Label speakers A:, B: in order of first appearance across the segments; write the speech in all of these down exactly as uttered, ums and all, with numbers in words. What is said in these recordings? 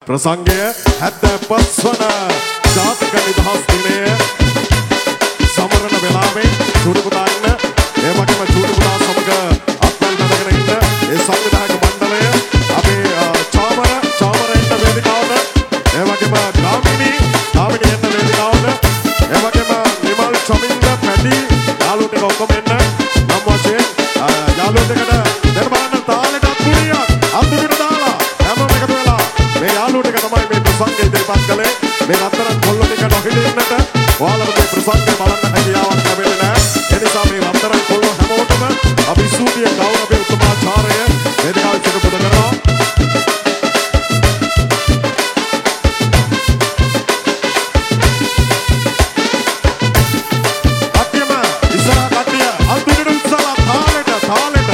A: ප්‍රසංගය හැත්තෑපස් වන ජාතික නිදහස් දිනය සමරන වෙලාවෙන් චූටි පුතා ඉන්න ඒ වගේම චූටි පුතා සමග අත්වැල් බැඳගෙන ඉන්න ඒ සංවිධායක මණ්ඩලය අපේ චාමර චාමර එන්න වේදිකාවට ඒ වගේම ගාමිණී ගාමිණී එන්න වේදිකාවට ඒ වගේම නිමල් චමින්ද පැටි යාළුවෝ ටික ඔක්කොම එන්න නම් වශයෙන් යාළුවෝ දෙකට දෙන්න බලන්න තාලෙට අත්පුරියක් අත්පුරියට දාලා හැමෝම එකතු වෙලා මේ යාළුවෝ ටික තමයි මේ ප්‍රසංගය ඉදිරිපත් කළේ මේ රත්තරන් කොල්ල ටික නොහිටින්නට ඔයාලට මේ ප්‍රසංගය බලන්න හැකියාවක් ලැබෙන්නේ නැහැ ඒ නිසා මේ රත්තරන් කොල්ල හැමෝටම අපි ස්තුතිය ගෞරවය උත්තමාචාරය වේදිකාවේ සිට පුද කරනවා කට්ටියම ඉස්සරහ කට්ටිය අත්පුරියට උත්සාහ තාලෙට තාලෙට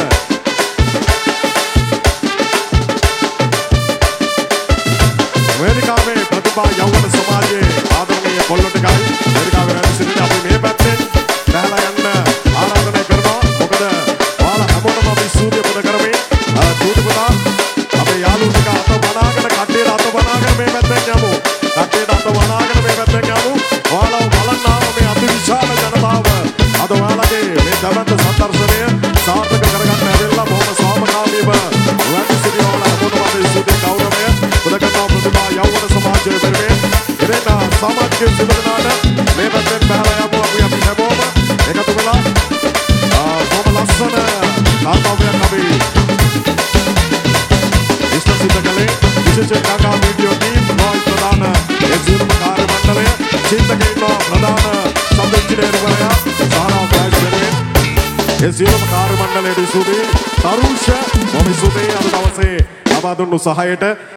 A: වේදිකාවේ ප්‍රතිභා යෞවන සමාජයේ ආදරණීය කොල්ලෝ ටිකයි වේදිකාවේ වැඩ සිටින අපි මේ පැත්තෙන් බහලා යන්න ආරාධනය කරනවා මොකද ඔයාලා හැමෝටම අපි ස්තුතිය පුද කරමින් චූටි පුතා අපේ යාළුවෝ ටික අත බනාගෙන කට්ටියට අත බනාගෙන මේ පැත්තෙන් යමු කට්ටියට අත බනාගෙන මේ පැත්තෙන් යමු ඔයාලා බලන්න ආව මේ අතිවිශාල ජනතාව අද ඔයාලගේ මේ දවන්ත සම්දර්ශනය සාර්ථක කරගන්න ඇවිල්ලා බොහොම සාමකාමීව වැඩ සිටින ඔයාලා හැමෝටම අපි ස්තුතිය ගෞරවය පුද කරනවා ප්‍රතිභා යෞවන සමාජයේ වෙනුවෙන් ඉතින් සමාජික සිදුවනාට මේ පැත්තෙන් බහලා යමු අපි අපි හැමෝම එකතු වෙලා බොහොම ලස්සන කාර්යයක් අපි ඉෂ්ට සිද්ධ කළේ විශේෂ කාකා වීඩියෝ ටීම් රෝයි ප්‍රධාන ඒ සියලුම කාර්ය මණ්ඩලය චින්තකයින් ප්‍රධාන ශබ්ද ඉංජිනේරුවරයා සාරා ෆ්ලෑෂ් වෙනුවෙන් ඒ සියලුම කාර්ය මණ්ඩලයට ස්තුතියි තරුෂ මොම ස්තුතියි අද දවසේ ලබා දුන්නු සහායට